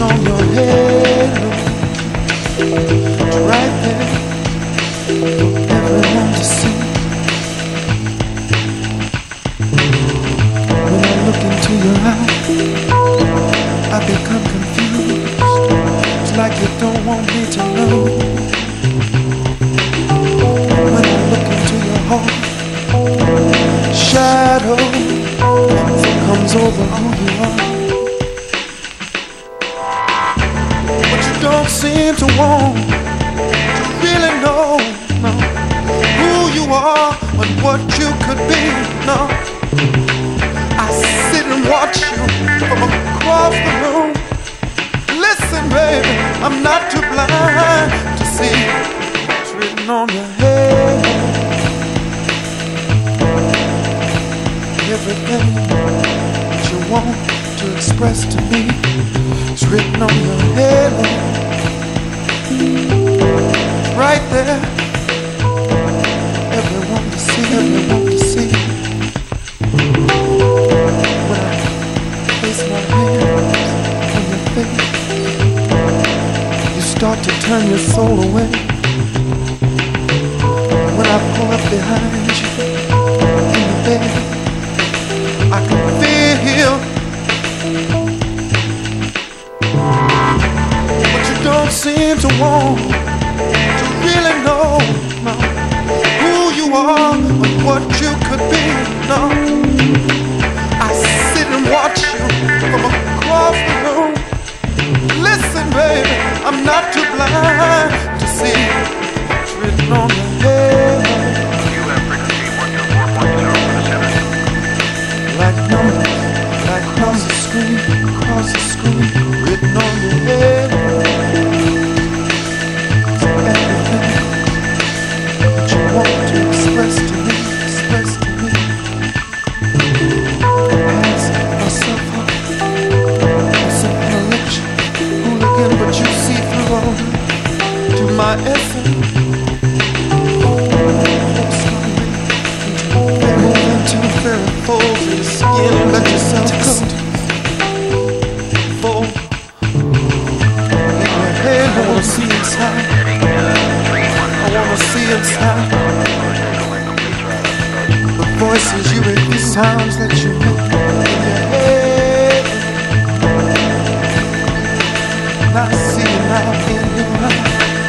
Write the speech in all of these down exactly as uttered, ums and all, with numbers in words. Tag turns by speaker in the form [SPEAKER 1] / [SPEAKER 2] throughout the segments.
[SPEAKER 1] on your head. It's right there for everyone to see. When I look into your eyes, I become confused. It's like you don't want me to know. When I look into your heart, shadow comes over who you are. But you don't seem to want to really know, no, who you are and what you could be, no. I sit and watch you from across the room. Listen, baby, I'm not too blind to see what's written on your head. Everything that you want to express to me is written on your head. Right there, everyone to see, everyone to see. When I place my hands on your face, you start to turn your soul away. When I pull up behind you in the bed, I can feel, but you don't seem to want to really know, no, who you are and what you could be, no. I sit and watch you from across the room. Listen, baby, I'm not too blind to see what's written on the head.
[SPEAKER 2] You have frequency one two four point zero for the center.
[SPEAKER 1] Like numbers, like across the screen, across the screen, written on your head. So everything that you want to express to me, express to me. Ask myself up, myself an election, hooligan, but you see through all to my essence. Very fold to your skin and let yourself coat. Fold. Make your head, I wanna see inside. I wanna see inside. The voices you make, the sounds that you make in your head. And I see now in your eyes.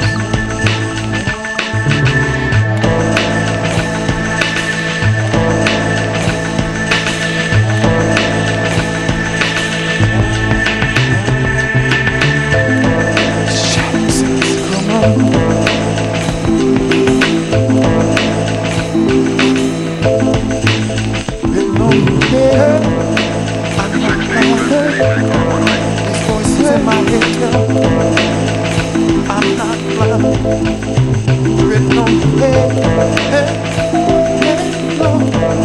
[SPEAKER 1] Written on your head, head, head, Lord.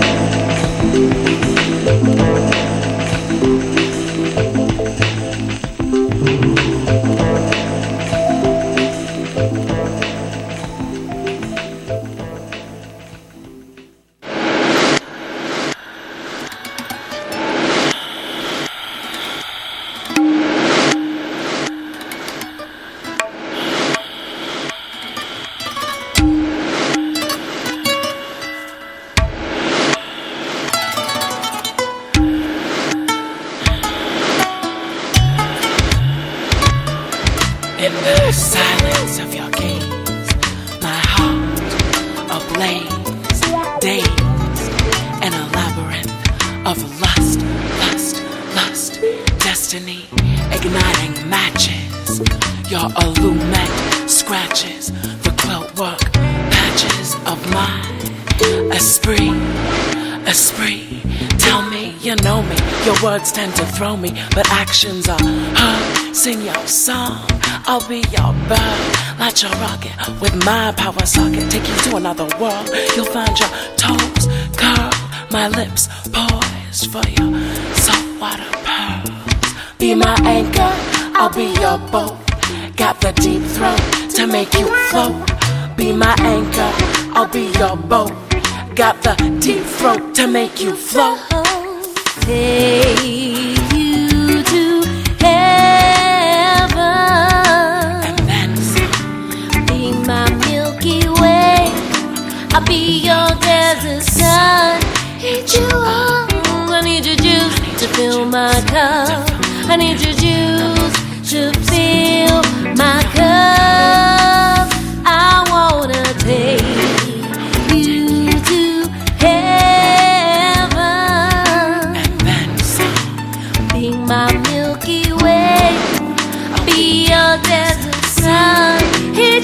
[SPEAKER 3] In the silence of your gaze, my heart ablaze, dazed in a labyrinth of lust, lust, lust, destiny, igniting matches. Your illuminate scratches the quilt work patches of my esprit, esprit. Tell me you know me, your words tend to throw me, but actions are heard. Sing your song, I'll be your bird. Light your rocket with my power socket. Take you to another world. You'll find your toes curled, my lips poised for your saltwater pearls. Be my anchor, I'll be your boat. Got the deep throat to make you float. Be my anchor, I'll be your boat. Got the deep throat to make you float.
[SPEAKER 4] Take you to heaven.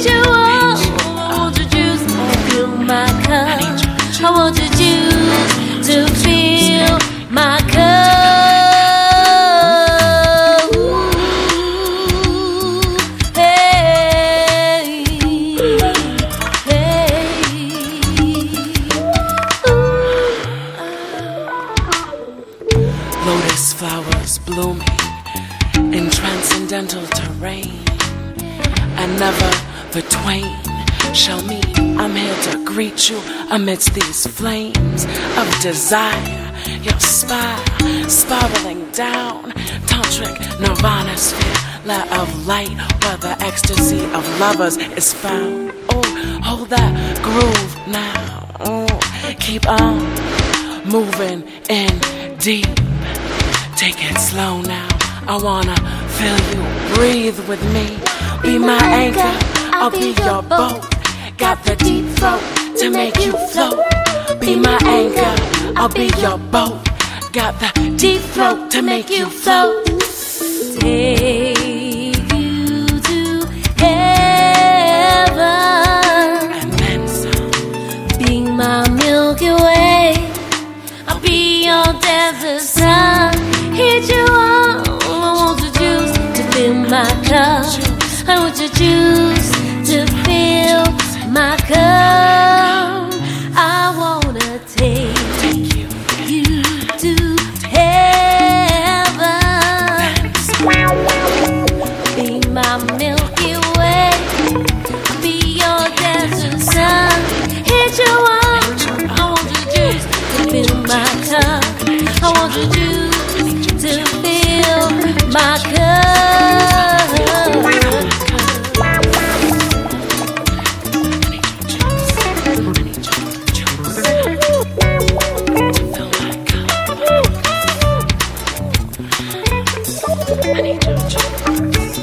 [SPEAKER 4] Hit you up. I want your juice to fill my cup. I want your juice to fill my cup.
[SPEAKER 3] Lotus flowers blooming in transcendental terrain, and never the twain shall meet. I'm here to greet you amidst these flames of desire. Your spire spiraling down, tantric nirvana sphere of light, where the ecstasy of lovers is found. Oh, hold that groove now. Oh, keep on moving in deep. Take it slow now. I wanna feel you breathe with me. Be my anchor, I'll be your boat. Got the deep throat to make you float. Be my anchor, I'll be your boat. Got the deep throat to make you float.
[SPEAKER 4] Take you to heaven,
[SPEAKER 3] And then some.
[SPEAKER 4] be my Milky Way. I'll be your desert sun. Hit you up. I want your juice to fill my cup. I want your juice to fill my cup. I wanna take
[SPEAKER 3] Take you.
[SPEAKER 4] you to heaven. Be my Milky Way. Be your desert sun. Hit you up. I want your juice to fill my cup. I want your juice to fill my cup.
[SPEAKER 3] I need your juice.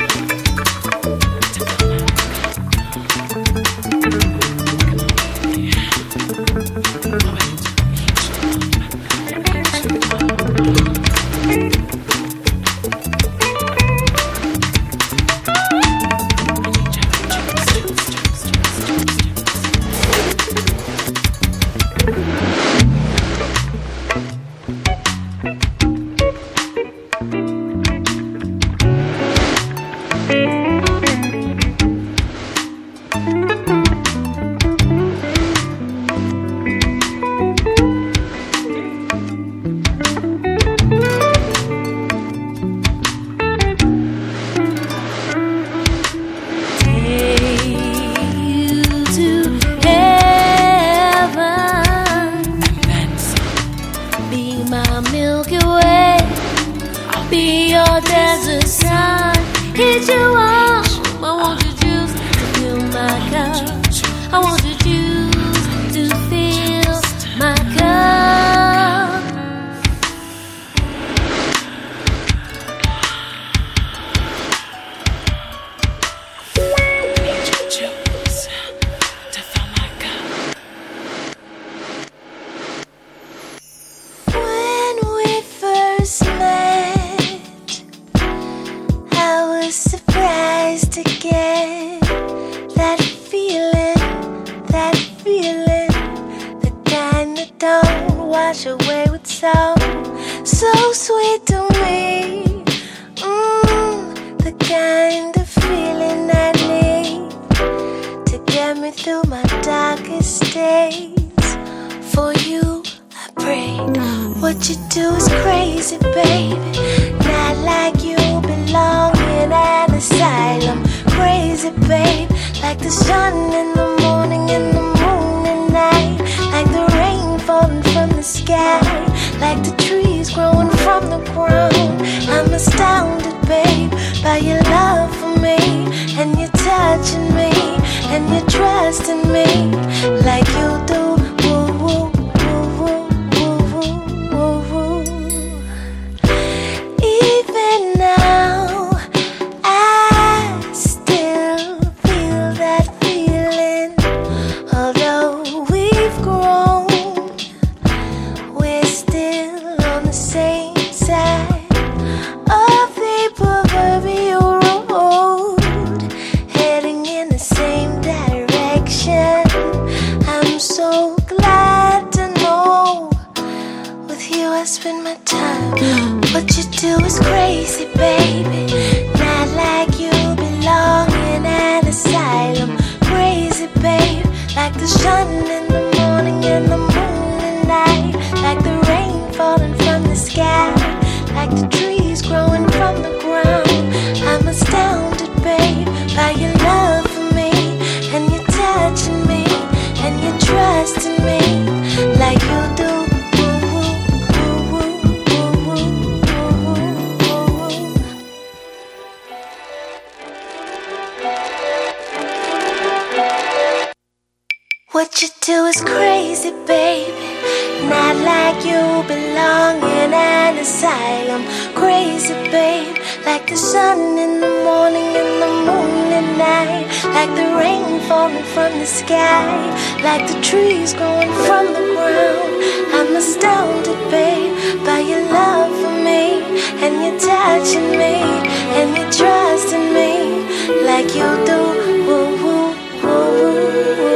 [SPEAKER 4] Feeling do is crazy, baby. Not like you belong in an asylum. Crazy, babe. Like the sun in the morning and the moon at night. Like the rain falling from the sky. Like the trees growing from the ground. I'm astounded, babe, by your love for me. And your touching me. And your trust in me. Like you do. What you do is crazy, baby. Not like you belong in an asylum. Crazy, babe. Like the sun in the morning and the moon at night. Like the rain falling from the sky. Like the trees growing from the ground. I'm astounded, babe, by your love for me. And your touching me. And your trust in me. Like you do. Woo, woo, woo, woo.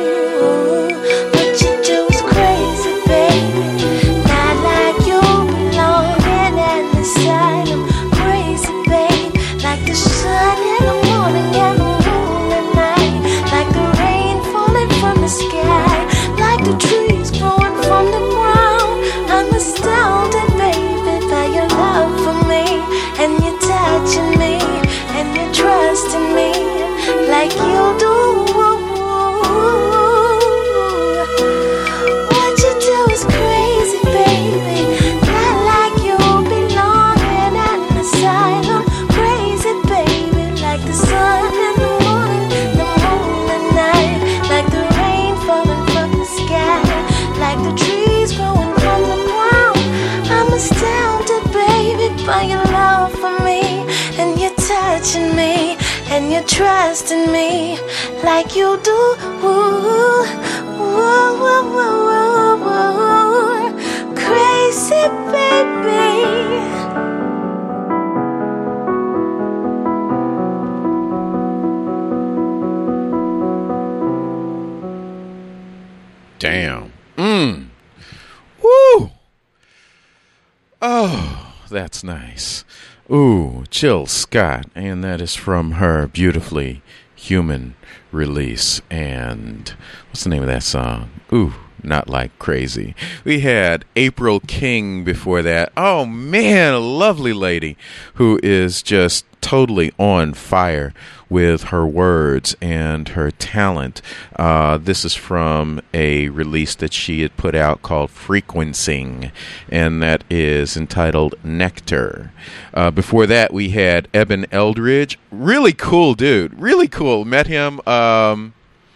[SPEAKER 4] Like you do. What you do is crazy, baby. Not like you belong in an asylum. Crazy, baby. Like the sun in the morning, the moon at night. Like the rain falling from the sky. Like the trees growing from the ground. I'm astounded, baby, by your love for me. And you're touching me. And you trust in me like you do. Woo, woo, woo, woo, woo, woo. Crazy, baby.
[SPEAKER 5] Damn. Mmm. Woo. Oh, that's nice. Ooh, Jill Scott, and that is from her Beautifully Human release. And what's the name of that song? Ooh, Not Like Crazy. We had April King before that. Oh man, a lovely lady who is just totally on fire with her words and her talent. Uh, this is from a release that she had put out called Frequencing, and that is entitled Nectar. Uh, before that, we had Eben Eldridge. Really cool dude. Really cool. Met him... Um,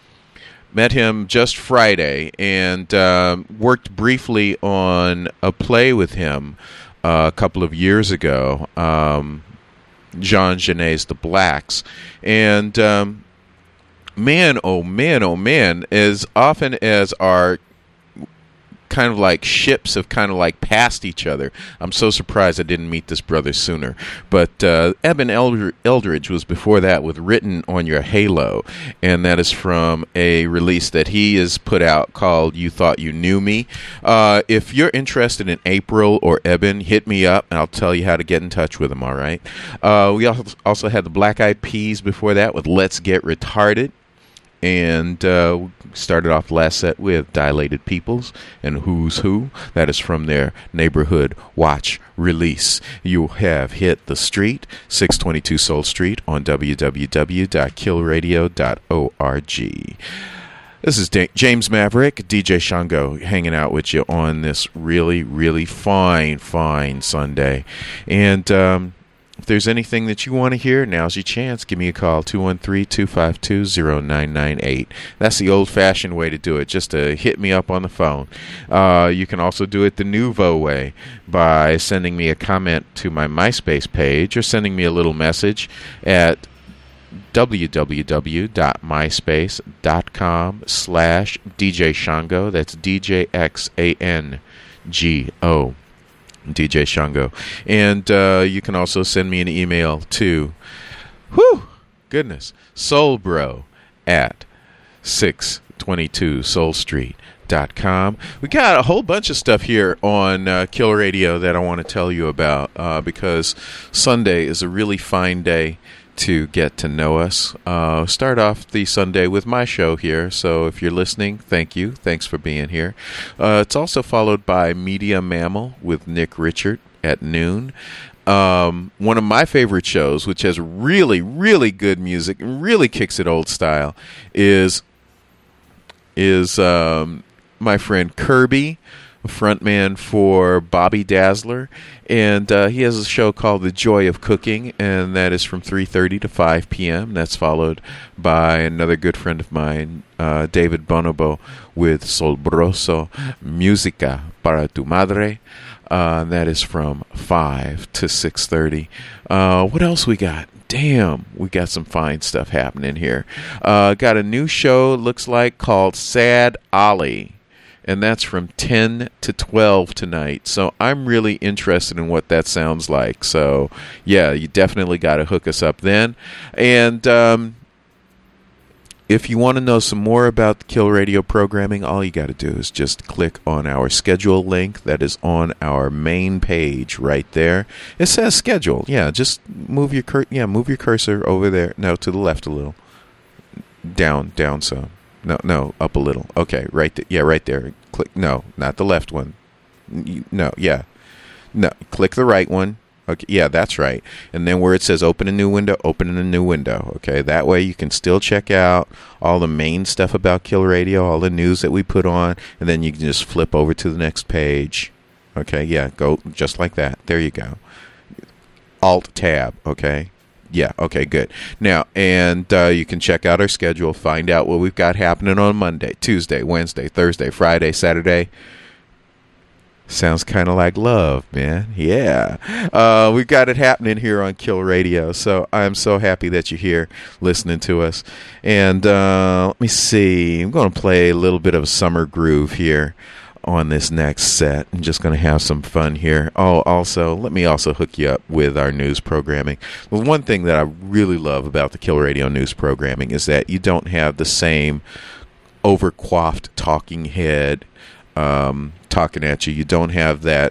[SPEAKER 5] Met him just Friday and um, worked briefly on a play with him uh, a couple of years ago, um, Jean Genet's The Blacks. And um, man, oh man, oh man, as often as our kind of like ships have kind of like passed each other, I'm so surprised I didn't meet this brother sooner. But uh, Eben Eldridge was before that with Written on Your Halo, and that is from a release that he has put out called You Thought You Knew Me. Uh, if you're interested in April or Eben, hit me up and I'll tell you how to get in touch with them, all right? Uh, we also had the Black Eyed Peas before that with Let's Get Retarded. And uh, started off last set with Dilated Peoples and Who's Who. That is from their Neighborhood Watch release. You have hit the street, six twenty-two Soul Street on w w w dot kill radio dot org. This is D- James Maverick, D J Shango, hanging out with you on this really, really fine, fine Sunday. And um, if there's anything that you want to hear, now's your chance. Give me a call, two one three, two five two, zero nine nine eight. That's the old-fashioned way to do it, just to hit me up on the phone. Uh, you can also do it the nouveau way by sending me a comment to my MySpace page or sending me a little message at w w w dot myspace dot com slash D J Shango. That's D J X A N G O. D J Shango. And uh, you can also send me an email to, whew, goodness, soulbro at six twenty-two Soul Street Dot com. We got a whole bunch of stuff here on uh, Kill Radio that I want to tell you about uh, because Sunday is a really fine day to get to know us. Uh, start off the Sunday with my show here, so if you're listening, thank you. Thanks for being here. Uh, it's also followed by Media Mammal with Nick Richard at noon. Um, one of my favorite shows, which has really, really good music and really kicks it old style, is is um, my friend Kirby, a frontman for Bobby Dazzler, and uh, he has a show called The Joy of Cooking, and that is from three thirty to five p.m. That's followed by another good friend of mine, uh, David Bonobo, with Solbroso Música para tu Madre. Uh, and that is from five to six thirty. Uh, what else we got? Damn, we got some fine stuff happening here. Uh, got a new show, looks like, called Sad Ollie. And that's from ten to twelve tonight. So I'm really interested in what that sounds like. So, yeah, you definitely got to hook us up then. And um, if you want to know some more about the Kill Radio programming, all you got to do is just click on our schedule link that is on our main page right there. It says schedule. Yeah, just move your cur- yeah, move your cursor over there. No, to the left a little. Down, down some. No, no, up a little. Okay, right there. Yeah, right there. Click. No, not the left one. No, yeah. No, click the right one. Okay, yeah, that's right. And then where it says open a new window, open a new window. Okay, that way you can still check out all the main stuff about Kill Radio, all the news that we put on, and then you can just flip over to the next page. Okay, yeah, go just like that. There you go. Alt tab, okay? Yeah, okay, good. Now, and uh, you can check out our schedule, find out what we've got happening on Monday, Tuesday, Wednesday, Thursday, Friday, Saturday. Sounds kind of like love, man. Yeah. Uh, we've got it happening here on Kill Radio, so I'm so happy that you're here listening to us. And uh, let me see. I'm going to play a little bit of a summer groove here on this next set. I'm just going to have some fun here. Oh, also, let me also hook you up with our news programming. Well, one thing that I really love about the Kill Radio news programming is that you don't have the same overcoiffed talking head um, talking at you. You don't have that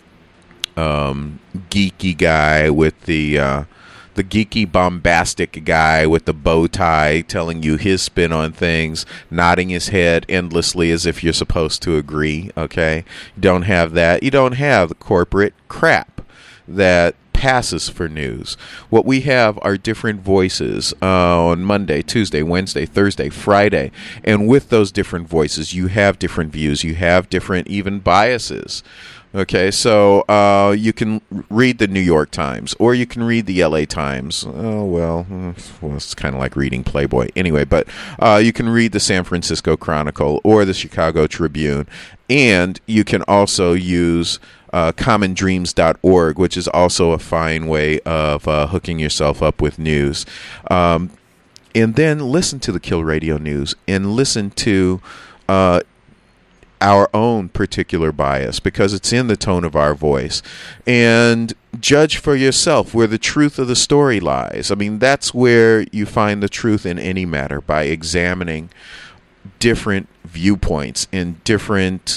[SPEAKER 5] um, geeky guy with the... Uh, the geeky, bombastic guy with the bow tie telling you his spin on things, nodding his head endlessly as if you're supposed to agree, okay? You don't have that. You don't have the corporate crap that passes for news. What we have are different voices uh, on Monday, Tuesday, Wednesday, Thursday, Friday, and with those different voices, you have different views. You have different even biases. Okay, so uh, you can read the New York Times, or you can read the L A Times. Oh, well, well it's kind of like reading Playboy. Anyway, but uh, you can read the San Francisco Chronicle or the Chicago Tribune, and you can also use uh, common dreams dot org, which is also a fine way of uh, hooking yourself up with news. Um, and then listen to the Kill Radio News, and listen to... Uh, our own particular bias, because it's in the tone of our voice, and judge for yourself where the truth of the story lies. I mean, that's where you find the truth in any matter, by examining different viewpoints and different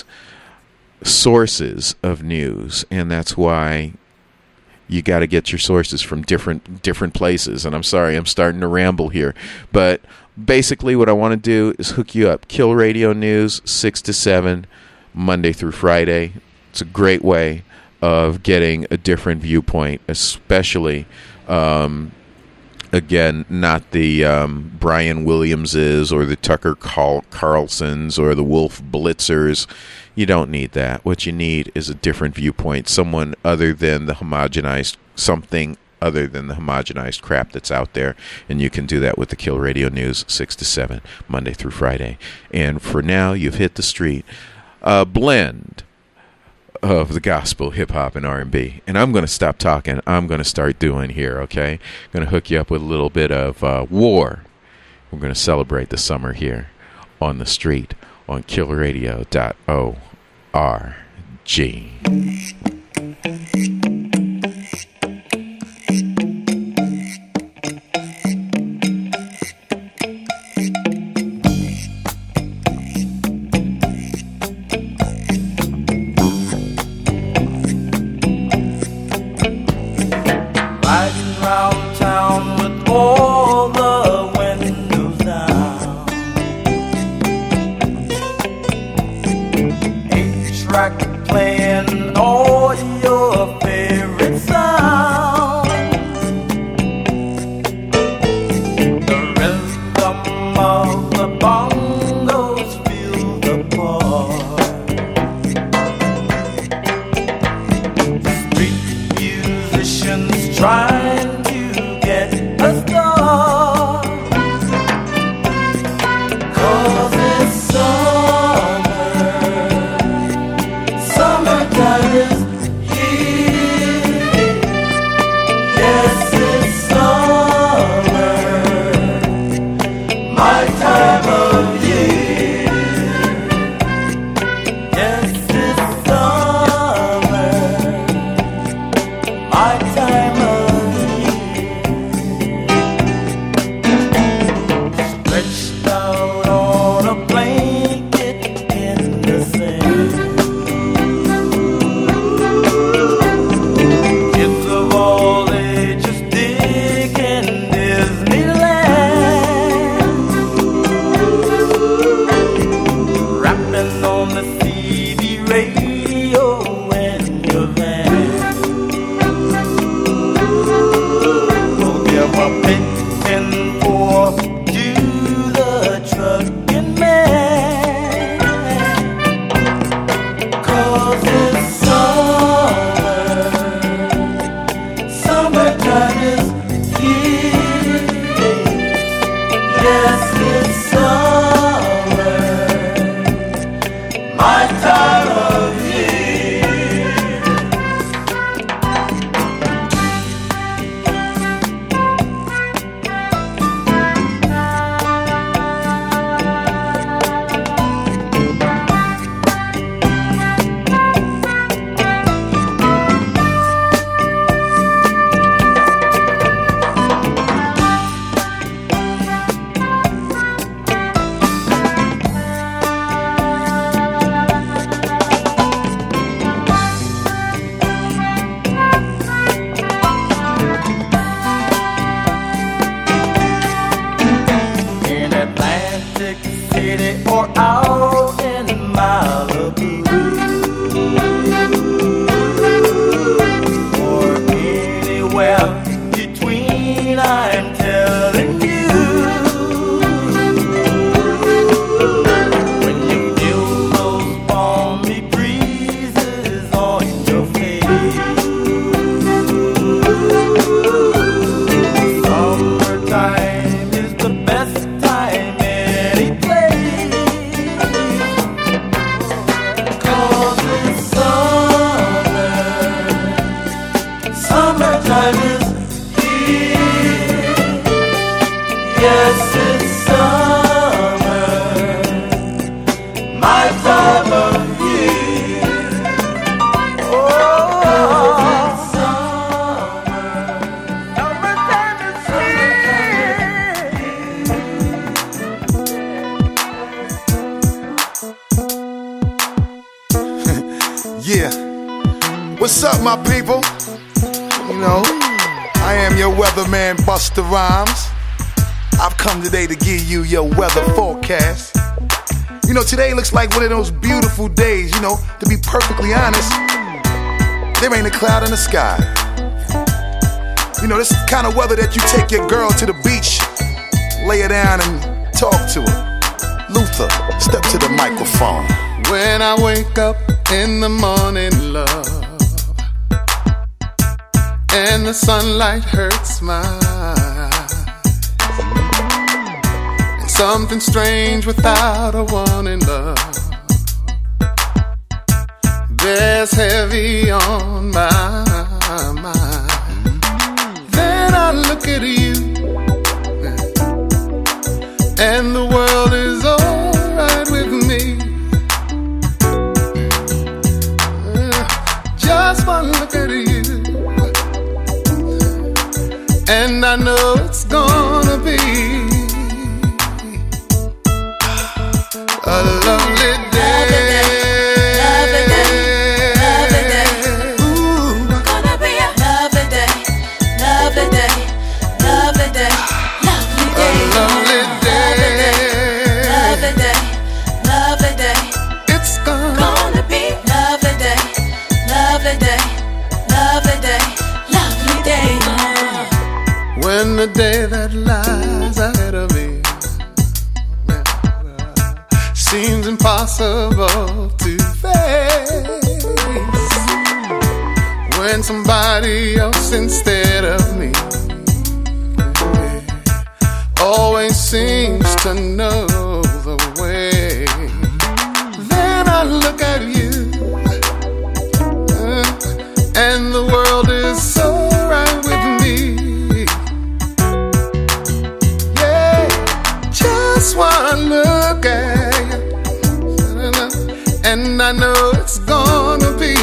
[SPEAKER 5] sources of news. And that's why you got to get your sources from different different places. And I'm sorry, I'm starting to ramble here, but basically what I want to do is hook you up. Kill Radio News, six to seven, Monday through Friday. It's a great way of getting a different viewpoint, especially, um, again, not the um, Brian Williamses or the Tucker Carl- Carlsons or the Wolf Blitzers. You don't need that. What you need is a different viewpoint, someone other than the homogenized, something other than the homogenized crap that's out there. And you can do that with the Kill Radio News, six to seven, Monday through Friday. And for now, you've hit the street. A blend of the gospel, hip-hop, and R and B. And I'm going to stop talking. I'm going to start doing here, okay? I'm going to hook you up with a little bit of uh, war. We're going to celebrate the summer here on the street on kill radio dot org.
[SPEAKER 6] I'm telling you. When you feel those balmy breezes on your face, summertime is the best time any place. 'Cause it's summer, summertime is here. Yes, it's summer, my time of year. Oh, it's summer, summertime is here.
[SPEAKER 1] Yeah. What's up, my people? You know, I am your weatherman, Busta Rhymes. I've come today to give you your weather forecast. You know, today looks like one of those beautiful days. You know, to be perfectly honest, there ain't a cloud in the sky. You know, this is the kind of weather that you take your girl to the beach, lay her down and talk to her. Luther, step to the microphone.
[SPEAKER 7] When I wake up in the morning, love, and the sunlight hurts my eyes, and something strange without a warning, love, bears heavy on my mind. Then I look at you, and the world is alright with me. Just one look at you, and I know it's gonna be a lovely day.
[SPEAKER 3] Lovely day, lovely day. Ooh, gonna be a lovely day, lovely day, lovely day, lovely day.
[SPEAKER 7] A lovely day.
[SPEAKER 3] Lovely day, lovely day.
[SPEAKER 7] It's gonna,
[SPEAKER 3] Gonna be lovely day, lovely day, lovely day, lovely day.
[SPEAKER 7] when the day that lies ahead of me seems impossible to face, when somebody else instead of me always seems to know the way, then I look at you, uh, and the world is so right with me. Yeah, just one look at you, and I know it's gonna be,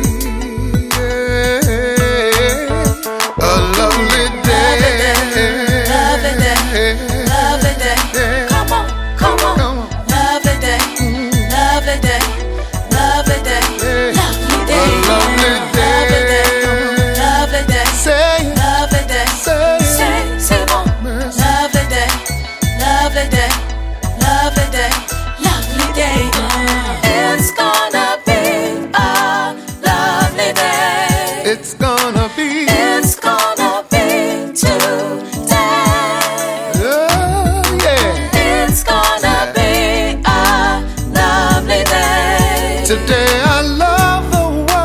[SPEAKER 7] yeah, a lovely day.
[SPEAKER 3] Lovely day, lovely day. Come on, come on.
[SPEAKER 7] Come on.
[SPEAKER 3] Lovely day, lovely day, lovely day, lovely day.
[SPEAKER 7] A lovely day.
[SPEAKER 3] Lovely day,
[SPEAKER 7] Say,
[SPEAKER 3] lovely day.
[SPEAKER 7] say,
[SPEAKER 3] Say, say bon. Lovely day, lovely day, lovely day, lovely day. It's gonna be a lovely day.
[SPEAKER 7] it's gonna be,
[SPEAKER 3] It's gonna be today.
[SPEAKER 7] oh yeah.
[SPEAKER 3] It's gonna be a lovely day.
[SPEAKER 7] Today I love the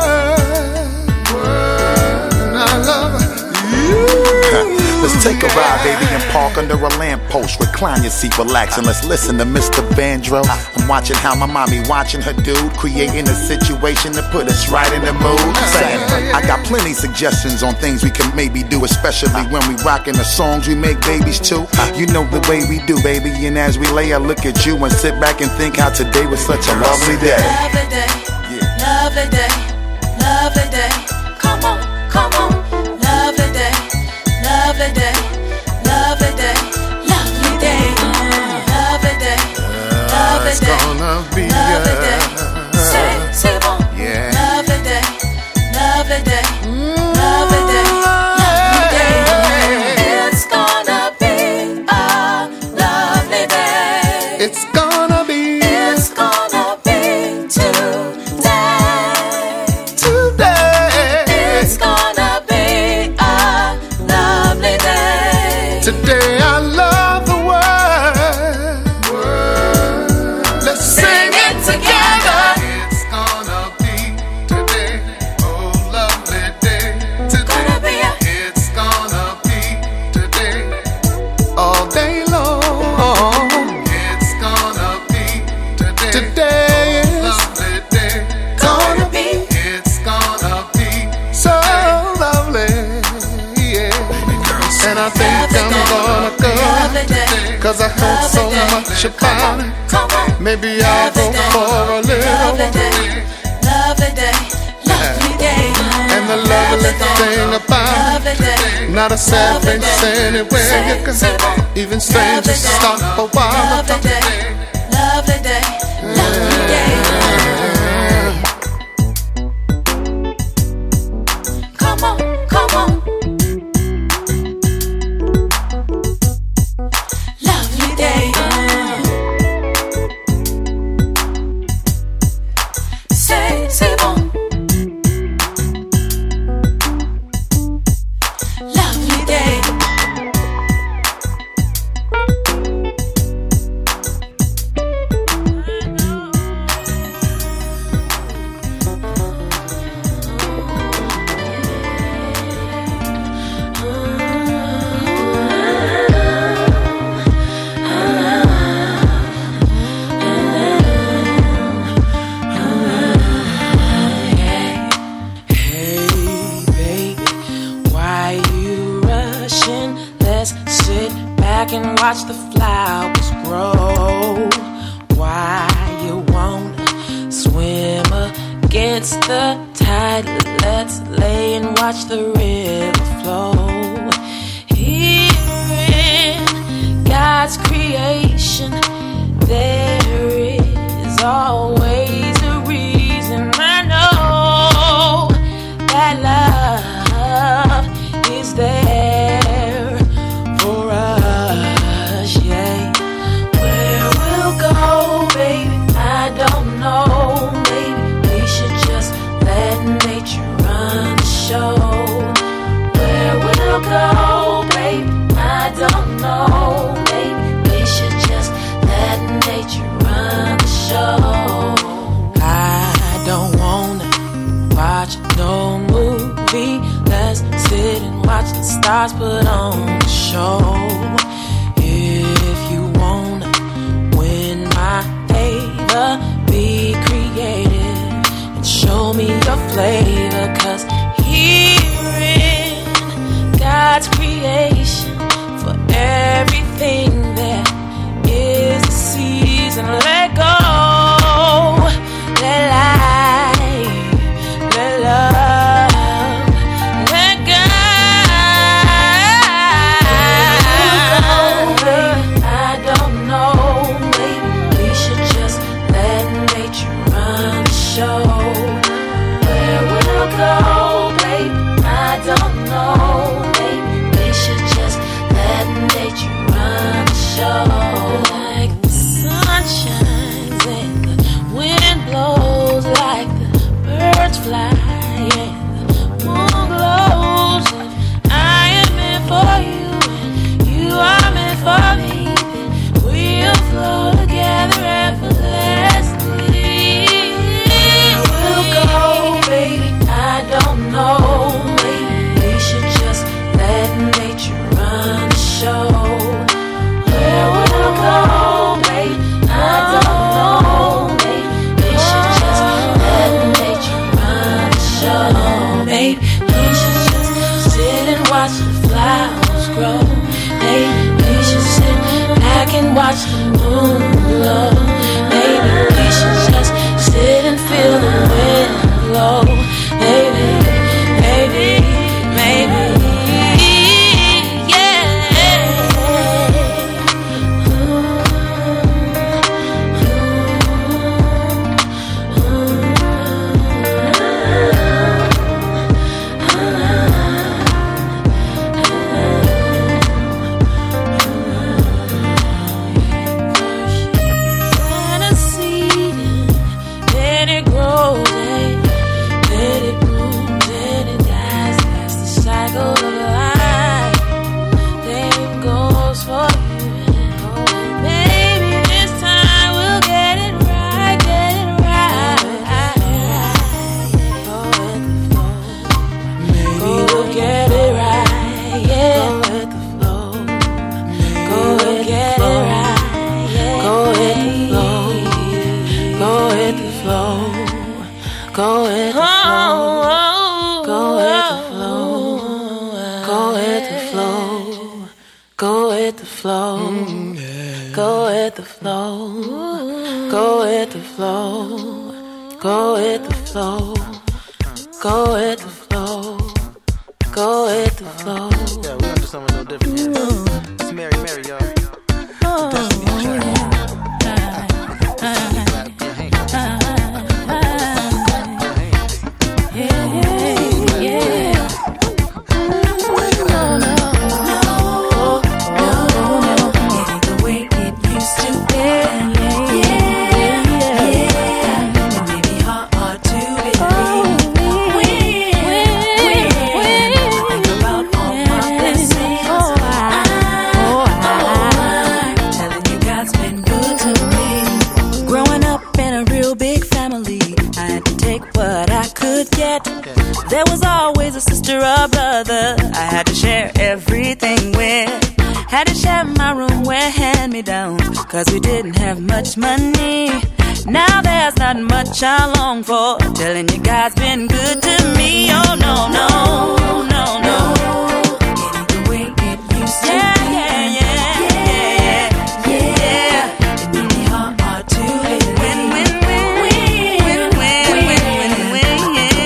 [SPEAKER 7] world, and I love you.
[SPEAKER 1] Let's take a ride, baby, and park under a lamppost. Recline your seat, relax, and let's listen to Mister Vandro. I'm watching how my mommy watching her dude, creating a situation to put us right in the mood. Saying, I got plenty suggestions on things we can maybe do, especially when we rockin' the songs we make babies to. You know the way we do, baby, and as we lay, I look at you and sit back and think how today was such a lovely day.
[SPEAKER 3] Lovely day, lovely day, lovely day. Come on, come on. Lovely day, lovely day, lovely day, lovely day. Lovely day, lovely
[SPEAKER 7] It's
[SPEAKER 3] day,
[SPEAKER 7] gonna be
[SPEAKER 3] lovely day. Say, say bon.
[SPEAKER 7] yeah.
[SPEAKER 3] Lovely day, lovely day, lovely day, lovely day. It's gonna be a lovely day.
[SPEAKER 7] It's gonna be
[SPEAKER 3] It's gonna be today.
[SPEAKER 7] today.
[SPEAKER 3] It's gonna be a lovely day.
[SPEAKER 7] Today I love the word. word. Let's sing it together. It's gonna be today, oh lovely day. Today, gonna be a it's gonna be today, all day long. It's gonna be today, today oh, lovely day. Gonna be, it's gonna be so lovely, yeah. And I think I'm gonna go, cause I heard so much about it. Maybe I'll go for a little
[SPEAKER 3] Lovely day, lovely day.
[SPEAKER 7] And the lovely thing about it, not a sad face anywhere. You can even strangers stop a while.
[SPEAKER 3] Lovely day, lovely day, lovely day. Come on, come on. Lovely day. Say, say bon. Lovely day. Hey, baby, why you rushing? Let's sit back and watch the flowers grow. Why you wanna swim against the tide? Let's lay and watch the river flow. Here in God's creation, there is always a reason. I know that love is there for us, yeah. Where we'll go, baby, I don't know. Maybe we should just let nature run the show. Where we'll go, baby, I don't know. Maybe we should just let nature run the show. I don't wanna watch no movie. Let's sit and watch the stars put on the show. If you wanna win my favor, be creative and show me your flavor. Cause here in God's creation, for everything there is a season. Let go, let life, let love, let God. I don't know, maybe we should just let nature run the show. Where we'll go, babe, I don't know, maybe we should just let nature run the show. Like the sun shines and the wind blows, like the birds fly and the moon glows. If I am meant for you and you are meant for me, then we'll flow together effortlessly. We'll go, baby, I don't know, maybe we should just let nature run the show. Where we'll go, baby, I don't know, maybe we should just let nature run the show. Maybe we should just sit and watch the flowers grow. Maybe we should sit back and watch the moon glow. Maybe we should just sit and feel the wind blow. Maybe, maybe, maybe. with the flow. Go with the flow. Go with the flow. Go with the flow. Go with the flow. Go with the flow.
[SPEAKER 8] Yeah, we're gonna do something a little different here. It's Mary Mary, y'all. Destiny Child.
[SPEAKER 9] There was always a sister or brother I had to share everything with. Had to share my room where hand-me-downs, cause we didn't have much money. Now there's not much I long for, telling you God's been good to me. Oh no, no, no, no. It ain't the way it used to yeah, be. Yeah, yeah, yeah, yeah, yeah, yeah. It made me hard, hard to live. Win, win, win, win, win, win, win, win, win, yeah.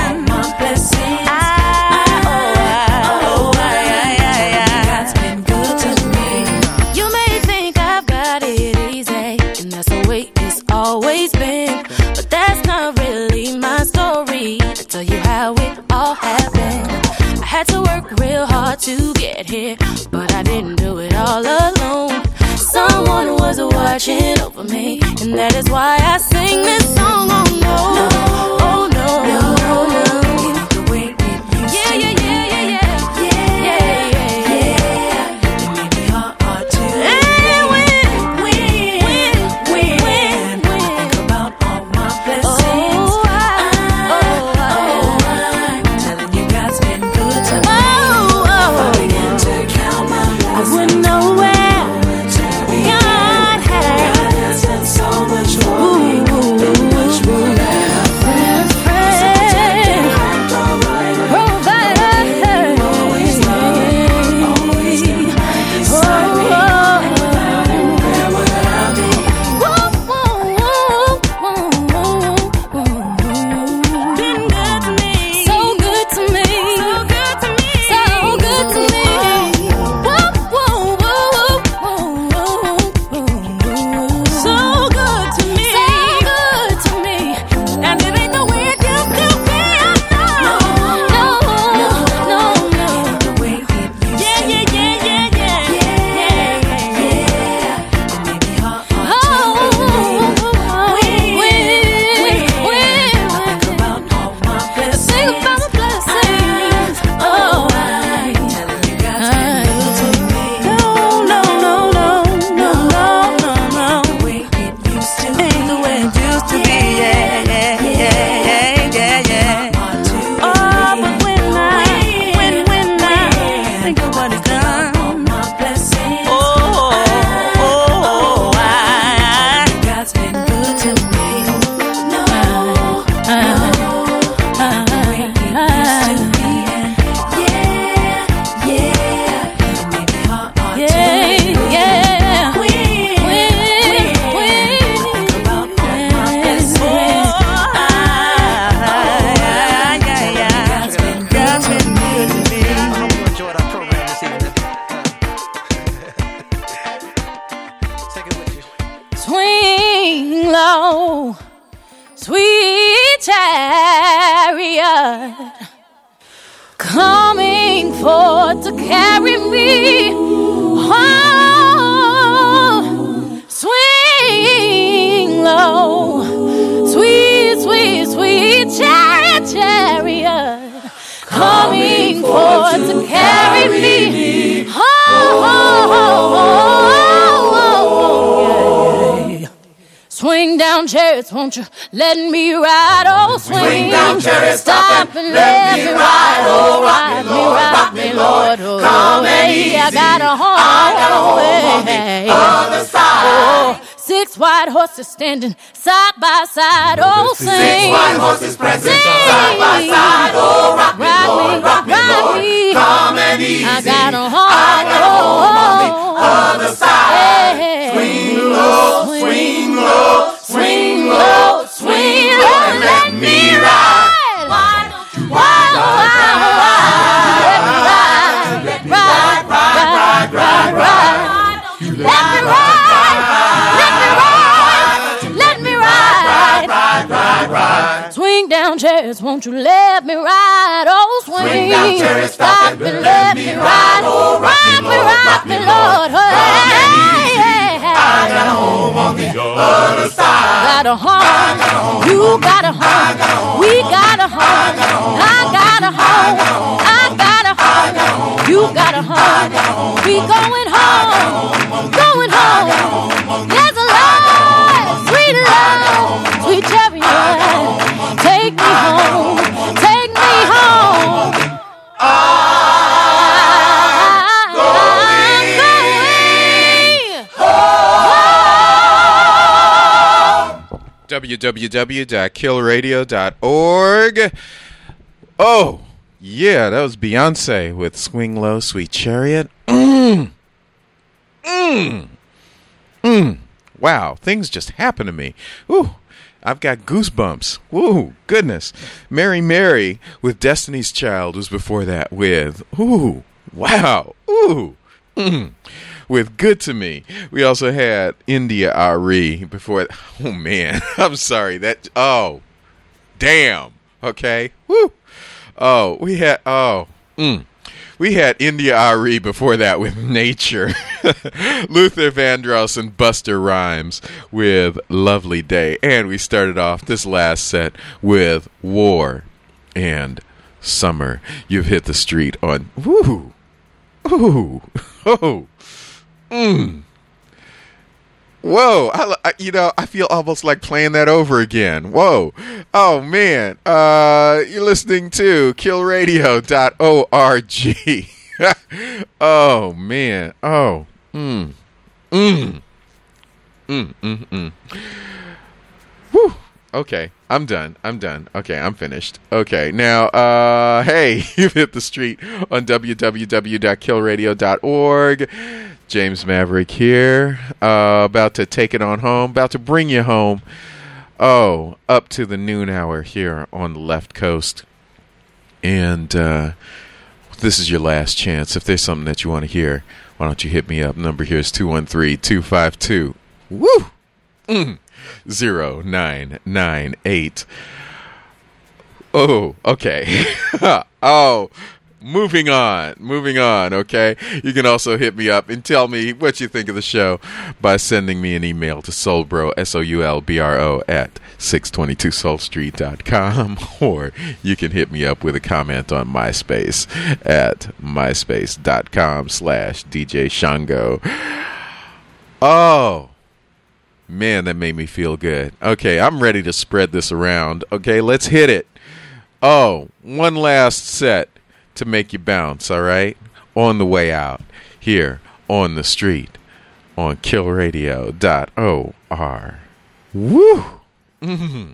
[SPEAKER 9] Always been, but that's not really my story. I tell you how it all happened. I had to work real hard to get here, but I didn't do it all alone. Someone was watching over me, and that is why I sing this song. Oh no, oh no, no, no, no. It ain't the way it used yeah, to yeah, be. Yeah, yeah, yeah, yeah, yeah, yeah, yeah, yeah. It made me hard, hard to live. Coming forth to carry me home. Swing low, sweet, sweet, sweet chariot, chariot. Coming forth to carry me home. Swing down, chariots, won't you let me ride? Oh, swing, swing down, chariots, stop and let me ride. Oh, ride me, ride me, Lord. Oh, come and easy. I got a home, I got a home on the other side. Oh, six white horses standing side by side. Oh, sing. Six white horses present side by side. Oh, rock me, Lord, rock me, Lord. Come and easy. I got a home, I got a home on the
[SPEAKER 4] Swing down, chairs, won't you let me ride? Oh, swing,
[SPEAKER 7] Swing down, chairs,
[SPEAKER 4] stop and let me ride. Oh, rock me, rock me, Lord. Hey, hey, hey.
[SPEAKER 7] I got a home on the other side.
[SPEAKER 4] Got a home, you got a home, we got a home, I got a home, I got a home, you got a home, we going home, going home. There's a love, sweet love, sweet chariot. Take me home, take me home.
[SPEAKER 5] w w w dot kill radio dot org. Oh, yeah, that was Beyonce with Swing Low, Sweet Chariot. Mmm. Mmm. Mmm. Wow, things just happen to me. Ooh, I've got goosebumps. Ooh, goodness. Mary Mary with Destiny's Child was before that with, ooh, wow. Ooh. Mm. With Good to Me. We also had India Ari before. Oh, man. I'm sorry. That, oh, damn. Okay. Woo. Oh, we had, oh, mm. We had India Ari before that with Nature. Luther Vandross and Buster Rhymes with Lovely Day. And we started off this last set with War and Summer. You've hit the street on, woo. Ooh. Oh. Mm. Whoa. I, I, you know, I feel almost like playing that over again. Whoa. Oh, man. Uh, you're listening to kill radio dot org. Oh, man. Oh. Mm. Mm. Mm, mm, mm. Whew. Okay. I'm done. I'm done. Okay, I'm finished. Okay, now, uh, hey, you've hit the street on w w w dot kill radio dot org. James Maverick here, uh, about to take it on home, about to bring you home. Oh, up to the noon hour here on the left coast. And uh, this is your last chance. If there's something that you want to hear, why don't you hit me up? Number here is two one three, two five two. Woo! Mm. zero nine nine eight. Oh, okay. Oh, moving on. Moving on, okay? You can also hit me up and tell me what you think of the show by sending me an email to soulbro, S O U L B R O, at six twenty-two soul street dot com, or you can hit me up with a comment on MySpace at myspace.com slash DJ Shango. Oh, man, that made me feel good. Okay, I'm ready to spread this around. Okay, let's hit it. Oh, one last set to make you bounce, all right? On the way out, here on the street, on kill radio dot org. Woo! Mm-hmm.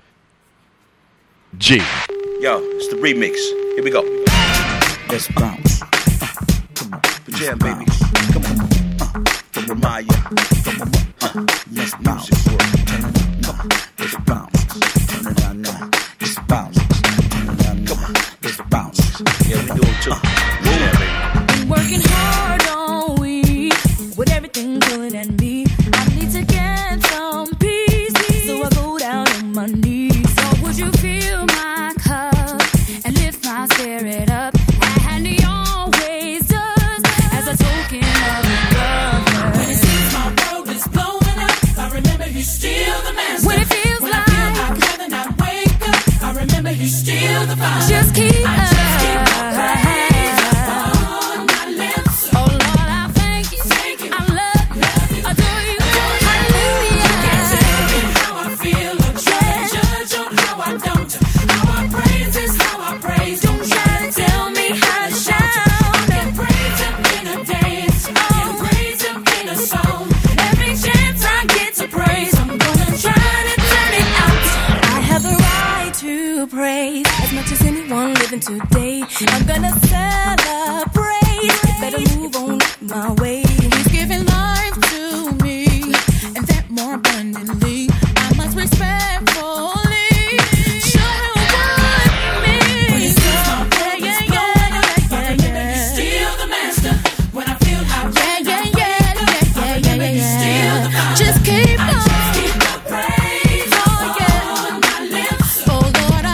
[SPEAKER 5] G.
[SPEAKER 10] Yo, it's the remix. Here we go.
[SPEAKER 11] Let's bounce. Come on.
[SPEAKER 10] Jam, baby. Come on. Uh, to remind you. Uh,
[SPEAKER 11] let's bounce. Turn it on. Come on. Let's bounce. Turn it on now. Let's bounce. Turn it on now. Come on. Let's bounce.
[SPEAKER 10] Yeah, we do it too. Uh, yeah, baby.
[SPEAKER 9] Been working hard all week with everything pulling at me. I need to get some peace, so I go down on my knees. So would you fill my cup and lift my spirit up? And he always does, as a token of love. When it seems my road is blowing up, I remember he's still the master. When it feels when like I feel I'd rather not wake up, I remember he's still the father. Just keep up. Just keep my praise on my lips. Oh Lord, I thank you. Thank you. I love you. Adore you. Hallelujah. You can't tell me how I feel or try to judge on how I don't. How I praise is how I praise. Don't try to tell me how to shout. I can praise him in a dance. I can praise him in a song. Every chance I get to praise, I'm gonna try to turn it out. I have the right to praise as much as anyone living today. I'm gonna celebrate. Better move on my way. He's giving life to me, and that more abundantly. I must respectfully show him what it means. When he sees my road is blowing up, I remember he's still the master. When I feel I yeah, yeah, yeah, yeah, yeah, yeah, yeah, he's still the father. Just keep on. I just keep the praise oh, yeah. on my lips. Oh Lord,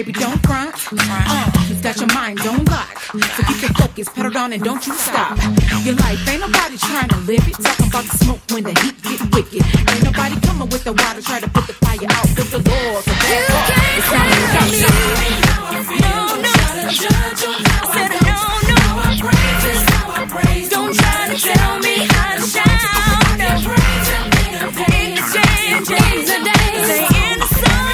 [SPEAKER 12] baby, don't front. Uh, you've got your mind, don't lock. So keep your focus, pedal down and don't you stop. Your life, ain't nobody trying to live it. Talking about the smoke when the heat get wicked. Ain't nobody coming with the water, try to put the fire out with the laws of that law. It's not about me. No, no. I said no, no. Don't try to tell me how to shout. In the change, in the day, say in the sun.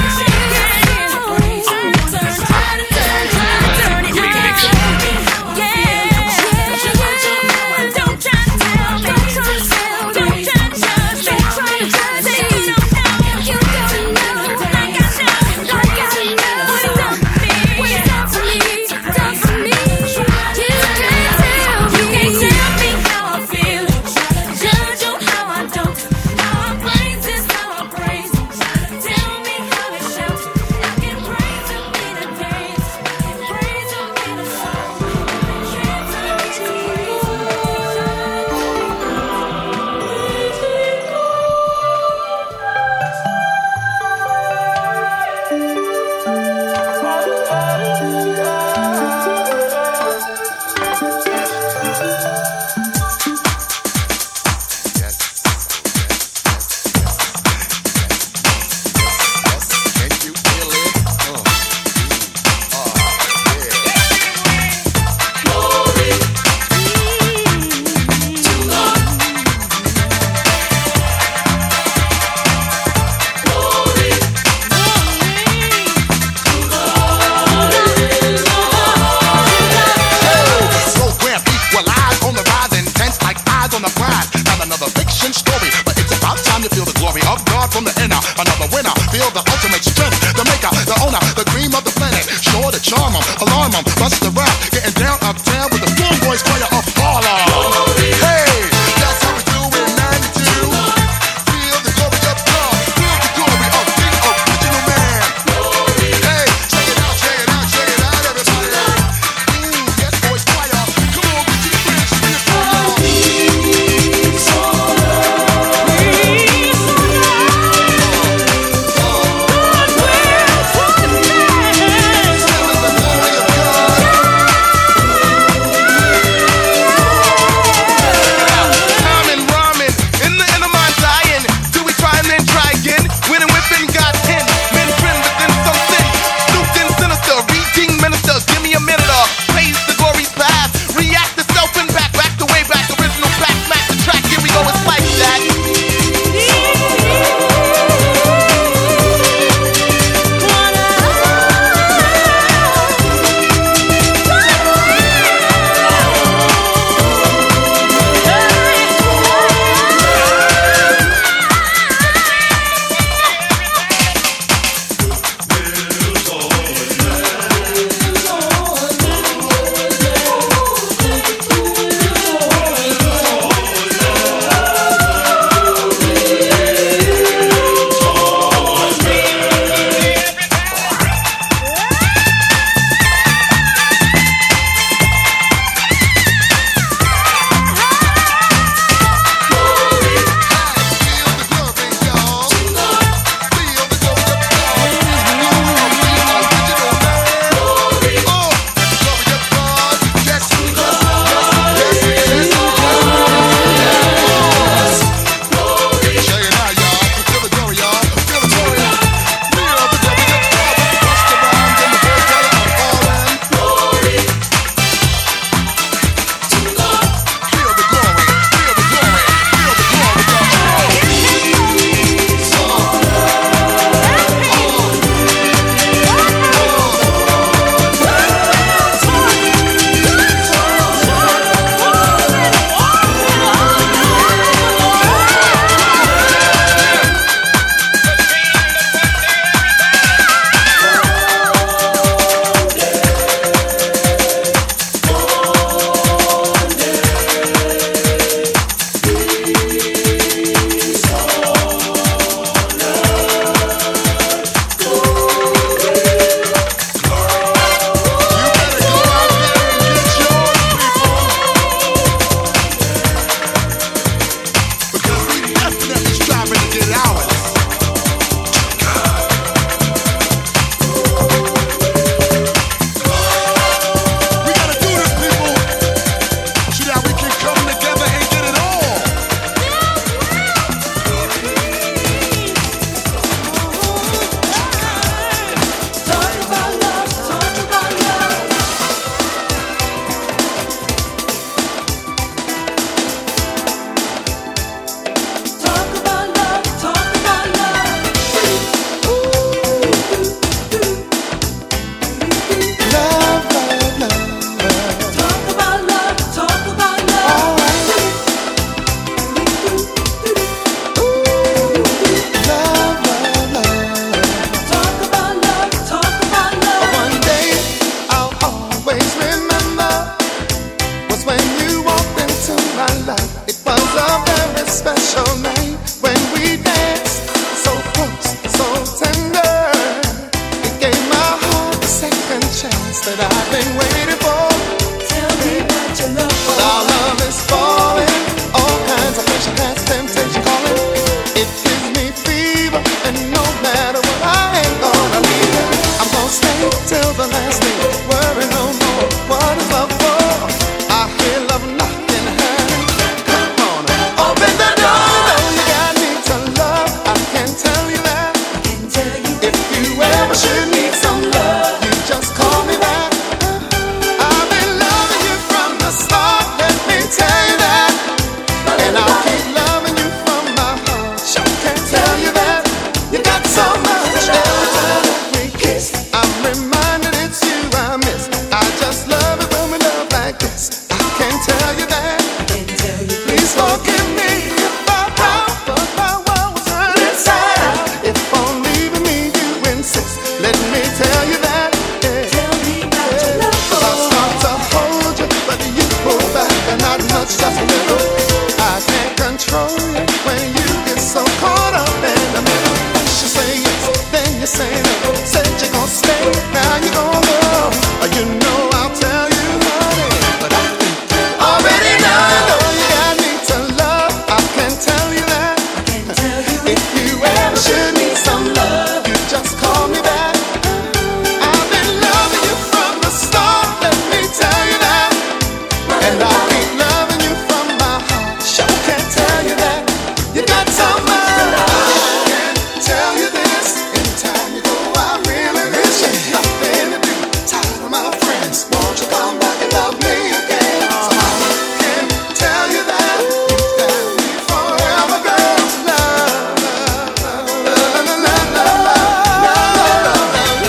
[SPEAKER 1] so caught up in the middle. You say yes, then you say no. Said you're gonna stay, now you're gonna go. You know I'll tell you, honey, but I think you already know. I know you got me to love. I can tell you that. I can tell you if you ever should need some love, you just call me back. I've been loving you from the start. Let me tell you that. And I'll keep loving you from my heart. Sure can't tell you that. You got so much. I can tell you this. Anytime you go, I really miss you. Nothing to do. Tired of my friends. Won't you come back and love me again? So I can tell you that. You got me forever, girl. Love, love, love, love, love, love, love, love, love.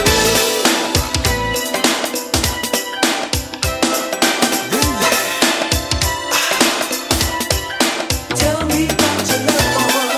[SPEAKER 1] Tell me about your love,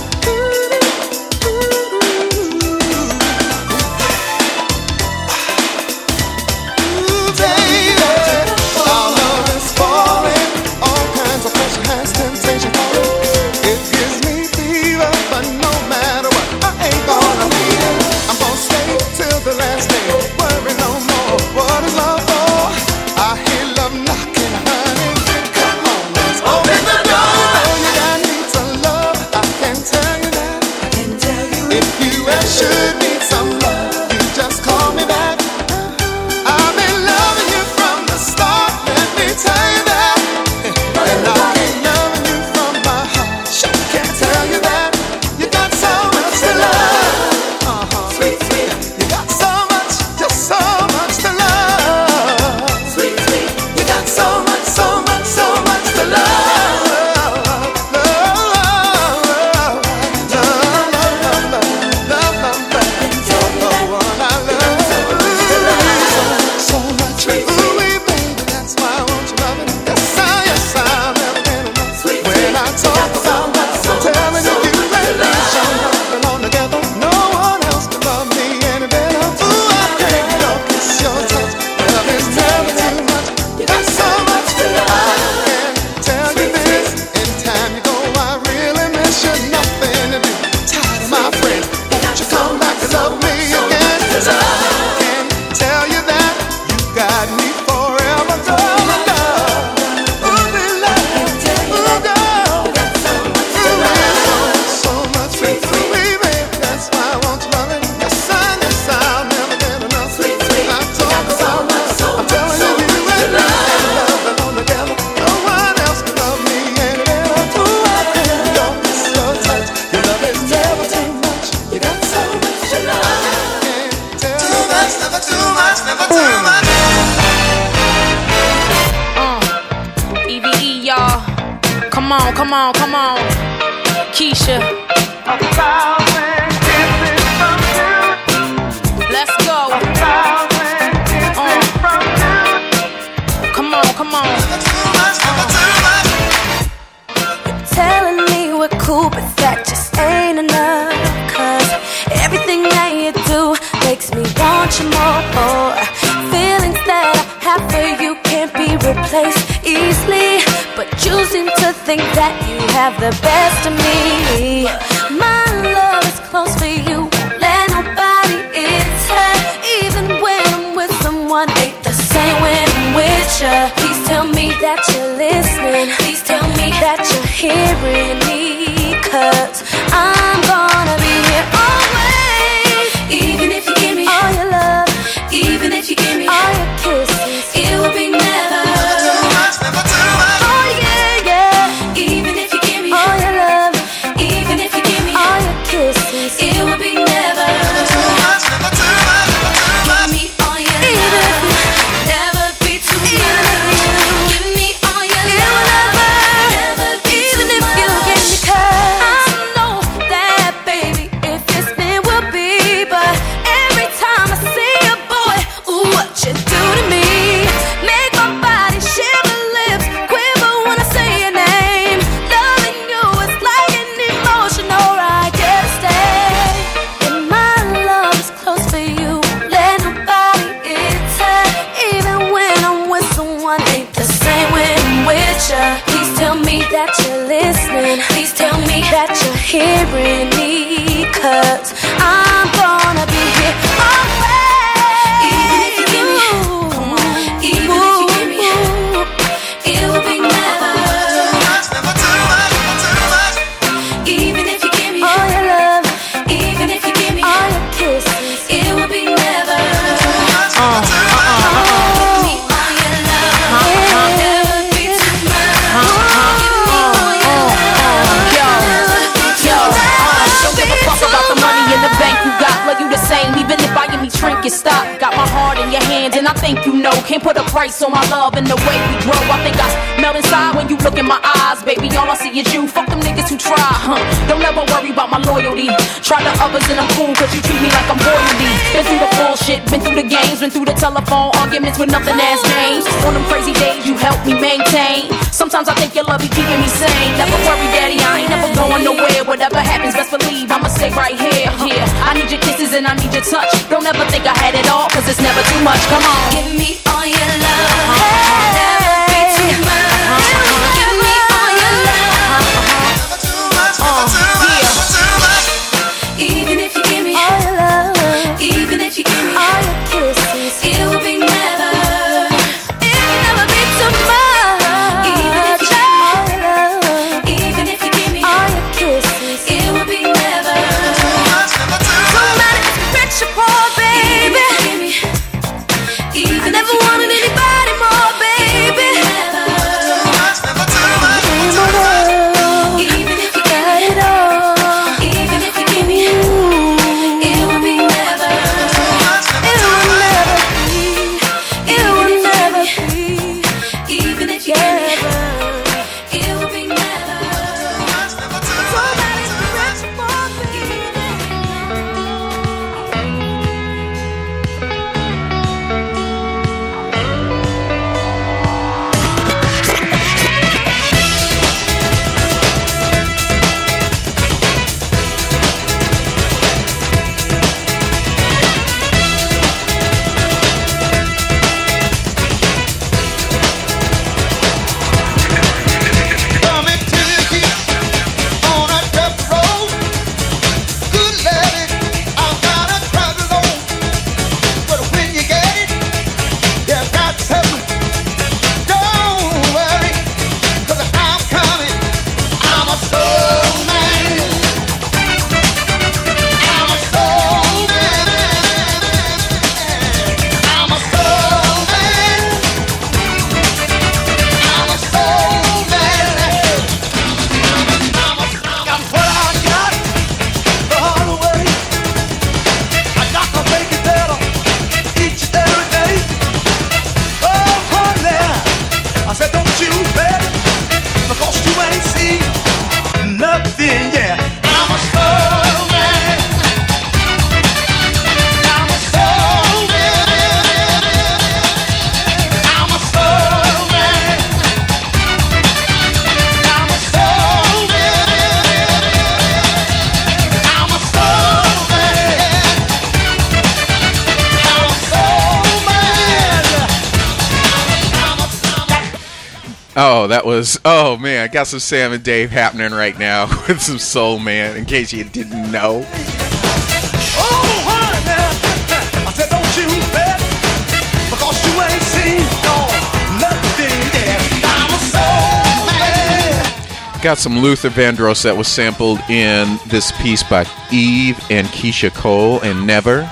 [SPEAKER 1] ooh, baby. Our love is falling. All kinds of pressure has temptation calling. It gives me fever, but no matter what, I ain't gonna leave it. I'm gonna stay till the last day. Worry no more. What is love for? I hear love knocking, honey. Come on, let's open the door. You got me to love. I can tell you that. I can tell you if you ever should need some love, you just call me back. I've been loving you from the start. Let me tell you that. And I've been loving you from my heart. Sure can't tell you that. You got so much to love. Uh-huh. Sweet, sweet. You got so much, just so much to love. Sweet, sweet. You got so much, so much, so much to love. Love, love, love, love, love, love, love, love, love. You're the one I love. So much, ooh, baby, that's why I want you loving. Yes, I, yes, I'll never get enough. When I talk about love, I'm telling you, you and me shall not belong together. No one else can love me any better. Ooh, I crave your kiss, your touch. Love is never too much. You got so much to love. I can tell you this. Anytime you go, I really miss you. Nothing to do. Tired of my friends. Won't you come back to love me again? 'Cause I can tell you that you got me forever, girl. Love, ooh, me love, ooh, girl. Ooh, so much, sweet, sweet, baby. That's why I want you loving. Yes, I, yes, I'll never get enough. Sweet, sweet. I talk about love. I'm telling you, you and me and love belong together. No one else can love me any better. Ooh, I crave your kiss, your touch. Your love is never too much. You got so much to love. Can't tell too much, never too much, never too much.
[SPEAKER 13] Uh, E V E, y'all. Come on, come on, come on. Keisha. Let's go. Uh, come on, come on.
[SPEAKER 4] Telling me we're cool, but that just ain't enough. 'Cause everything that you do makes me want you more. Feelings that I have for you can't be replaced easily, but you seem to think that you have the best of me. My love is close for you, won't let nobody inside. Even when I'm with someone, ain't the same when I'm with you. Please tell me that you're listening. Please tell me that you're hearing me. 'Cause I'm gonna be here always. Even if you give me all your love, even if you give me all your kisses, it will be never too much, never too much. Oh yeah, yeah. Even if you give me all your love, even if you give me all your kisses, it will be never too much, never too much, never too much. Give me all your love, never be too much. Give me all your love, never be too much. Even if you give me, 'cause I know hearing me, 'cause I'm gonna be here always. Even if you give me, come on, even if you give me, it will be never. Never too much, never too much. Even if you give me all your love, even if you give me all your kisses, it will be never. Uh, uh, uh, uh. Even if buying me trinkets, stop. Got my heart in your hands, and I think you know. Can't put a price on my love and the way we grow. I think I melt inside when you look in my eyes, baby. All I see is you. Fuck them niggas who try, huh? Don't ever worry about my loyalty. Try the others and I'm cool, 'cause you treat me like I'm royalty. Been through the bullshit, been through the games, been through the telephone arguments with nothing as names. On them crazy days, you help me maintain. Sometimes I think your love be keeping me sane. Never worry, daddy, I ain't never going nowhere. Whatever happens, best believe I'ma stay right here. Yeah, I need your kisses and I need your touch. Don't ever think I had it all, 'cause it's never too much. Come on, give me all your love. Never be too much. Give me all your love. Never too much, never too much, never too much. Even if you give me all your love, even if you give me all your kisses, it will be never. It will never be too much. Even if you give me all your love, even if you give me all your kisses, it will be never. Rich or poor, baby. I never wanted anybody more, baby. Never too much, never too much. Even if you got it all, even if you give me you, it will be never. It will never be. It will never be. Even if you give me it will be never. Somebody's rich or poor, baby.
[SPEAKER 5] Oh, that was, oh man, I got some Sam and Dave happening right now with some Soul Man, in case you didn't know.
[SPEAKER 7] Oh, honey, I said don't you bet, because you ain't seen no nothing yet. I'm a soul man.
[SPEAKER 5] Got some Luther Vandross that was sampled in this piece by Eve and Keisha Cole and Never.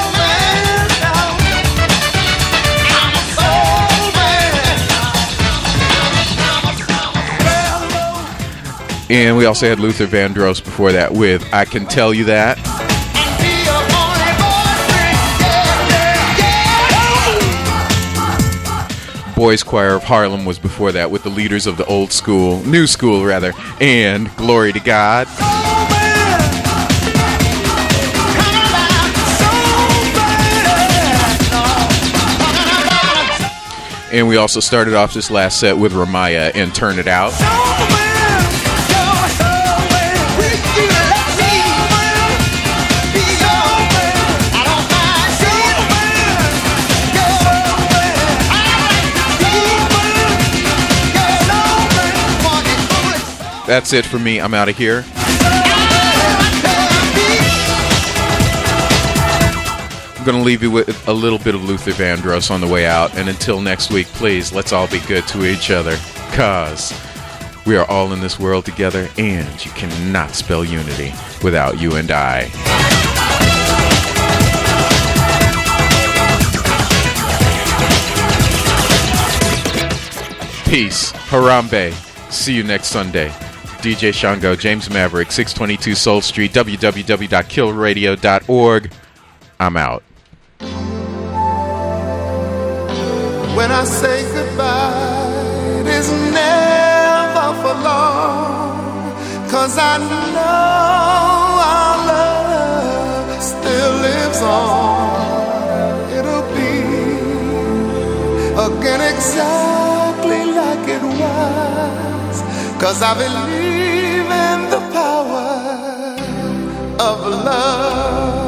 [SPEAKER 5] And we also had Luther Vandross before that with I Can Tell You That. Boys Choir of Harlem was before that with the leaders of the old school, new school rather, and Glory to God. And we also started off this last set with Ramaya and Turn It Out. That's it for me. I'm out of here. I'm going to leave you with a little bit of Luther Vandross on the way out. And until next week, please, let's all be good to each other. Because we are all in this world together, and you cannot spell unity without you and I. Peace. Harambe. See you next Sunday. D J Shango, James Maverick, six twenty-two Soul Street, w w w dot kill radio dot org. I'm out.
[SPEAKER 1] When I say goodbye, it is never for long, 'cause I know our love still lives on. It'll be again exactly like it was, 'cause I believe in the power of love.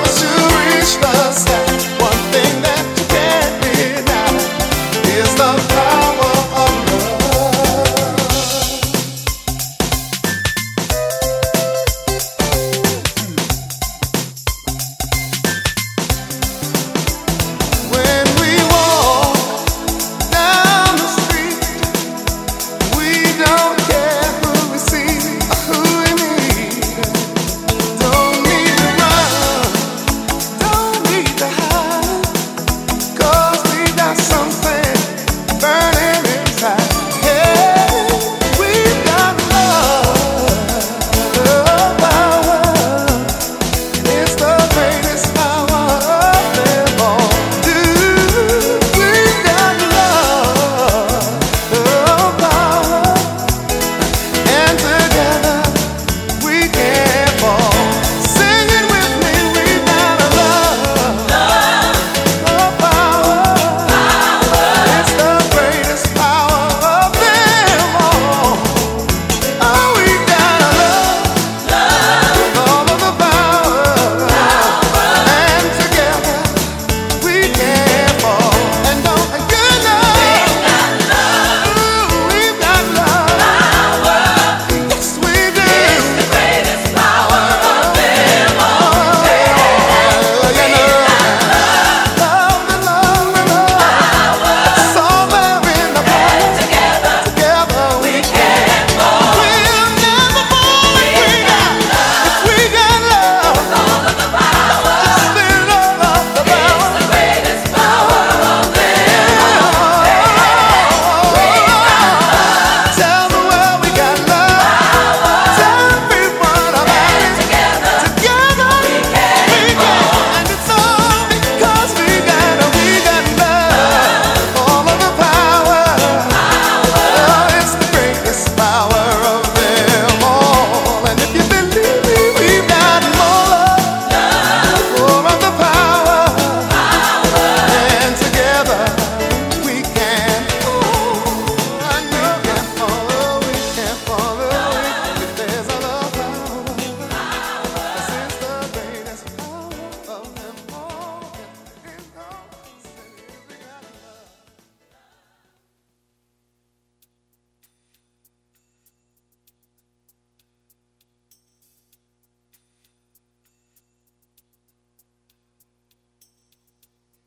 [SPEAKER 1] One thing that you can't deny is the